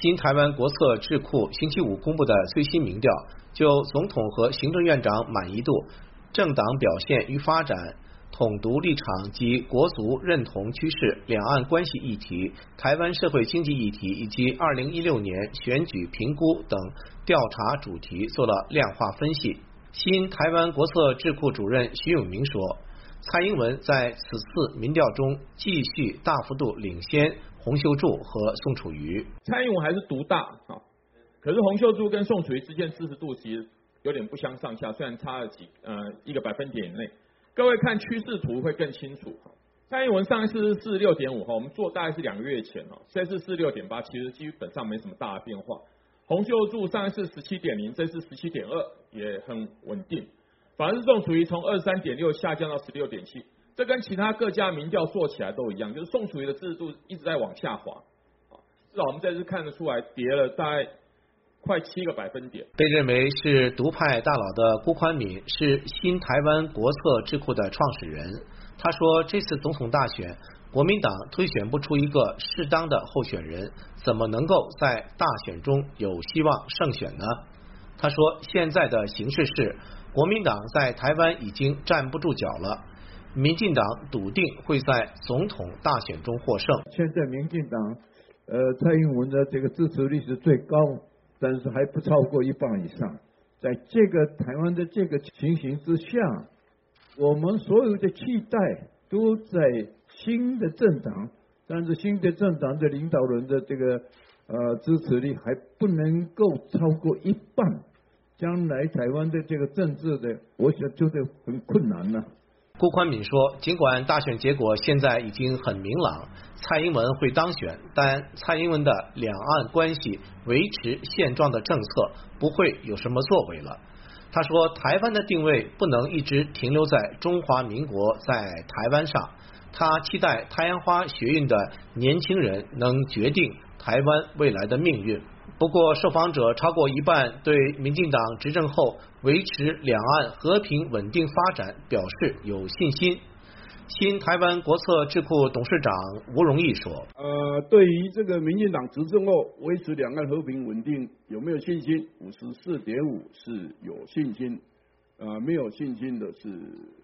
新台湾国策智库星期五公布的最新民调，就总统和行政院长满意度、政党表现与发展、统独立场及国族认同趋势、两岸关系议题、台湾社会经济议题以及2016年选举评估等调查主题做了量化分析。新台湾国策智库主任徐永明说，蔡英文在此次民调中继续大幅度领先洪秀柱和宋楚瑜。 蔡英文还是独大啊，可是洪秀柱跟宋楚瑜之间支持度其实有点不相上下，虽然差了1个百分点以内。各位看趋势图会更清楚。蔡英文上一次是46.5，我们做大概是2个月前，这次46.8，其实基本上没什么大的变化。洪秀柱上一次17.0，这次17.2，也很稳定。反而是宋楚瑜从23.6下降到16.7，这跟其他各家民调做起来都一样，就是宋楚瑜的支持度一直在往下滑。至少我们这次看得出来，跌了大概快7个百分点。 被认为是独派大佬的辜宽敏是新台湾国策智库的创始人。他说，这次总统大选，国民党推选不出一个适当的候选人，怎么能够在大选中有希望胜选呢？他说，现在的形势是国民党在台湾已经站不住脚了，民进党笃定会在总统大选中获胜。 现在民进党蔡英文的这个支持率是最高，但是还不超过1半以上。在这个台湾的这个情形之下，我们所有的期待都在新的政党，但是新的政党的领导人的这个支持率还不能够超过1半，将来台湾的这个政治的，我想就得很困难了。 辜宽敏说，尽管大选结果现在已经很明朗，蔡英文会当选，但蔡英文的两岸关系维持现状的政策不会有什么作为了。他说，台湾的定位不能一直停留在中华民国在台湾上，他期待太阳花学运的年轻人能决定台湾未来的命运。不过，受访者超过1半对民进党执政后维持两岸和平稳定发展表示有信心。新台湾国策智库董事长吴荣义说， 对于这个民进党执政后维持两岸和平稳定有没有信心？54.5是有信心，没有信心的是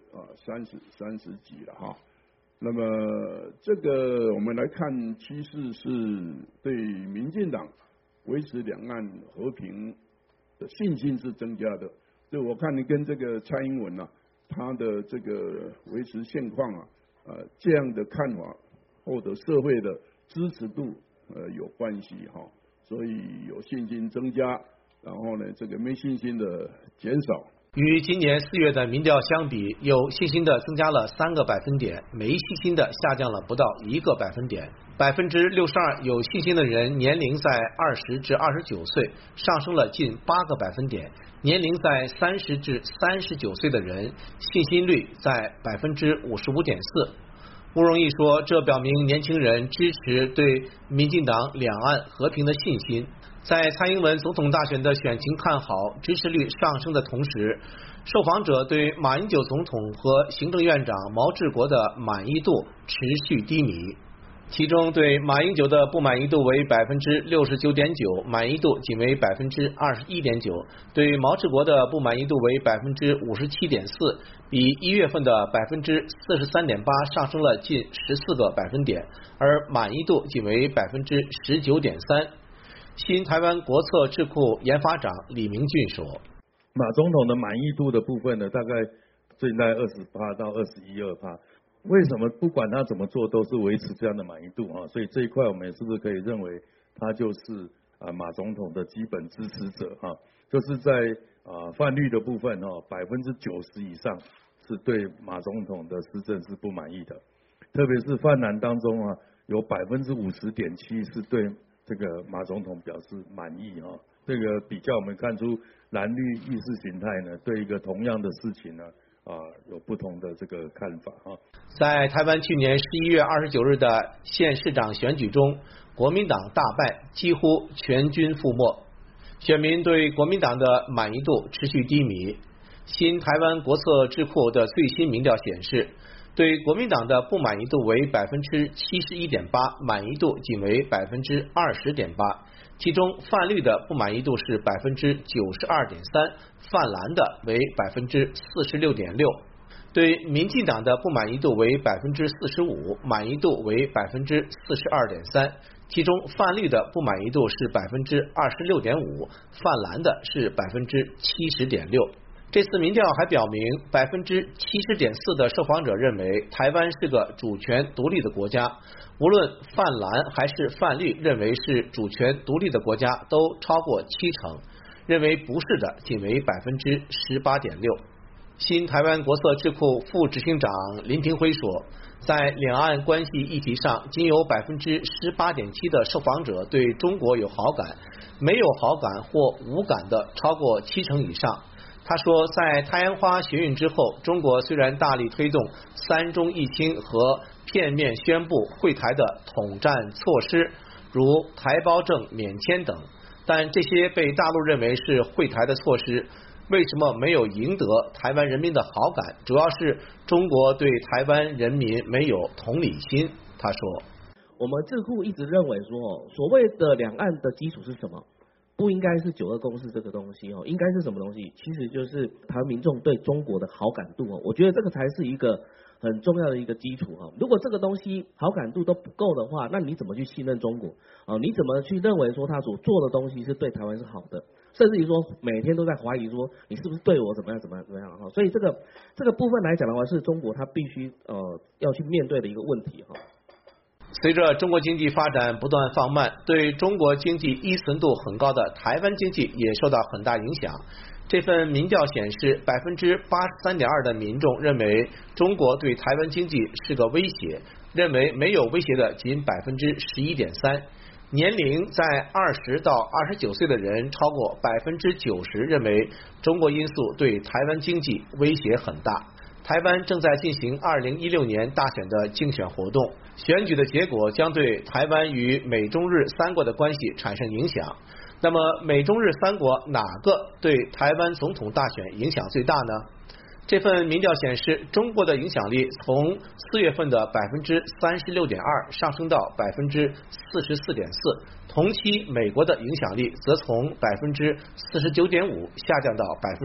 30几了哈。那么这个我们来看趋势是对民进党维持两岸和平的信心是增加的。就我看你跟这个蔡英文他的这个维持现况这样的看法获得社会的支持度有关系哈，所以有信心增加，然后呢这个没信心的减少。 与今年4月的民调相比，有信心的增加了3个百分点，没信心的下降了不到1个百分点。62%有信心的人年龄在20至29岁，上升了近8个百分点；年龄在30至39岁的人，信心率在55.4%。吴荣义说，这表明年轻人支持对民进党两岸和平的信心。在蔡英文总统大选的选情看好、支持率上升的同时，受访者对马英九总统和行政院长毛治国的满意度持续低迷。其中对马英九的不满意度为69.9%，满意度仅为21.9%；对毛治国的不满意度为57.4%，比1月份的43.8%上升了近14个百分点，而满意度仅为19.3%。新台湾国策智库研发长李明俊说， 马总统的满意度的部分呢，大概最大20%到21%。为什么不管他怎么做都是维持这样的满意度所以这一块我们是不是可以认为他就是马总统的基本支持者就是在泛绿的部分90%以上是对马总统的施政是不满意的，特别是泛蓝当中有50.7%是对这个马总统表示满意这个比较我们看出蓝绿意识形态呢对一个同样的事情呢有不同的这个看法在台湾去年11月29日的县市长选举中，国民党大败，几乎全军覆没，选民对国民党的满意度持续低迷。新台湾国策智库的最新民调显示，对国民党的不满意度为71.8%，满意度仅为20.8%， 其中泛绿的不满意度是92.3%，泛蓝的为46.6%。对民进党的不满意度为45%，满意度为42.3%，其中泛绿的不满意度是26.5%，泛蓝的是70.6%。这次民调还表明，70.4%的受访者认为台湾是个主权独立的国家，无论泛蓝还是泛绿认为是主权独立的国家都超过70%，认为不是的仅为18.6%。新台湾国策智库副执行长林廷辉说，在两岸关系议题上，仅有18.7%的受访者对中国有好感，没有好感或无感的超过70%以上。他说，在太阳花学运之后，中国虽然大力推动3中一轻和片面宣布惠台的统战措施，如台胞证免签等，但这些被大陆认为是惠台的措施，为什么没有赢得台湾人民的好感？主要是中国对台湾人民没有同理心。他说， 我们智库一直认为说，所谓的两岸的基础是什么？不应该是9·2共识这个东西哦，应该是什么东西？其实就是台湾民众对中国的好感度哦，我觉得这个才是一个很重要的一个基础哈。如果这个东西好感度都不够的话，那你怎么去信任中国？你怎么去认为说他所做的东西是对台湾是好的？甚至于说每天都在怀疑说你是不是对我怎么样哈？所以这个部分来讲的话，是中国他必须要去面对的一个问题哈。 随着中国经济发展不断放慢，对中国经济依存度很高的台湾经济也受到很大影响。这份民调显示，83.2%的民众认为中国对台湾经济是个威胁，认为没有威胁的仅11.3%。年龄在20到29岁的人超过90%认为中国因素对台湾经济威胁很大。台湾正在进行2016年大选的竞选活动，选举的结果将对台湾与美中日3国的关系产生影响。那么美中日3国哪个对台湾总统大选影响最大呢？这份民调显示，中国的影响力从4月份的36.2%上升到44.4%，同期美国的影响力则从49.5%下降到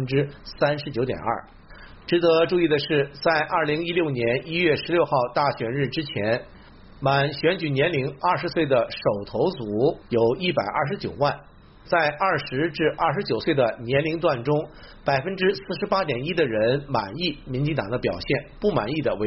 39.2%。值得注意的是，在2016年1月16号大选日之前，满选举年龄20岁的首投族有129万。在20至29岁的年龄段中，48.1%的人满意民进党的表现，不满意的为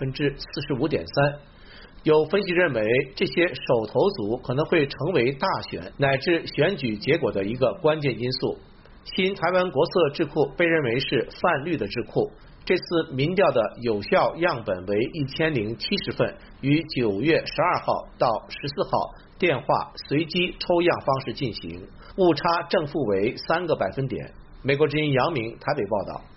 45.3%。有分析认为，这些首投族可能会成为大选乃至选举结果的一个关键因素。新台湾国策智库被认为是泛绿的智库，这次民调的有效样本为1070份，于9月12号到14号电话随机抽样方式进行，误差正负为3个百分点。美国之音杨明台北报道。